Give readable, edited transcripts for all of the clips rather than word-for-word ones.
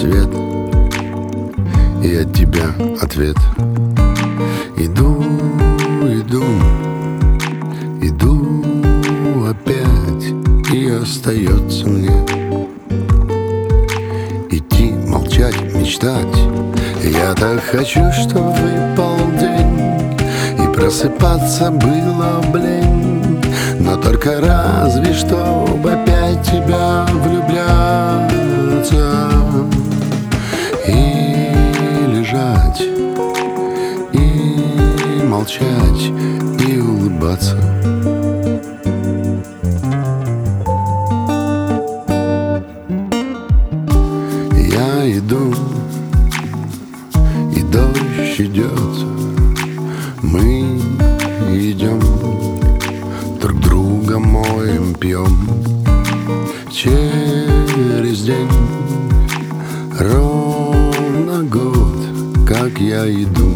свет, и от тебя ответ. Иду, иду, иду опять, и остается мне идти, молчать, мечтать. Я так хочу, чтоб выпал день, и просыпаться было б лень, но только разве чтоб опять тебя влюбляться и лежать, и молчать, и улыбаться. Я иду, и дождь идет, мы идем, друг друга моем, пьем через день. Ровно год, как я иду,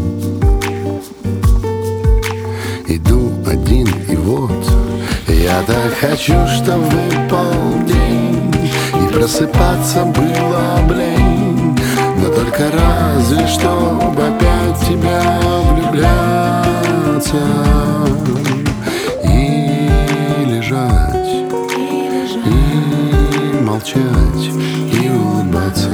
иду один, и вот я так хочу, чтоб выпал день, и просыпаться было б лень, но только разве чтоб опять тебя влюбляться и лежать, и молчать, и улыбаться.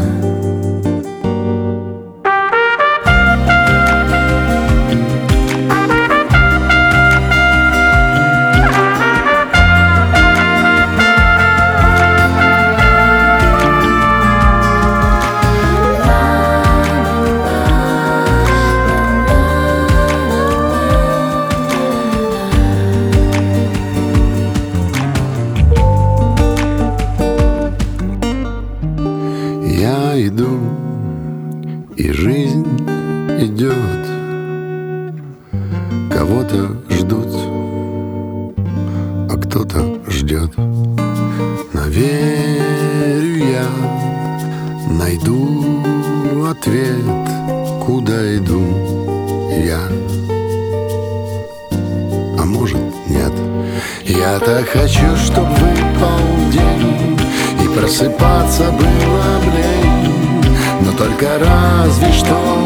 Я иду, и жизнь идет, кого-то ждут, а кто-то ждет. Но верю я, найду ответ, куда иду я. А может, нет. Я так хочу, чтоб выпал день, и просыпаться было б лень, но только разве что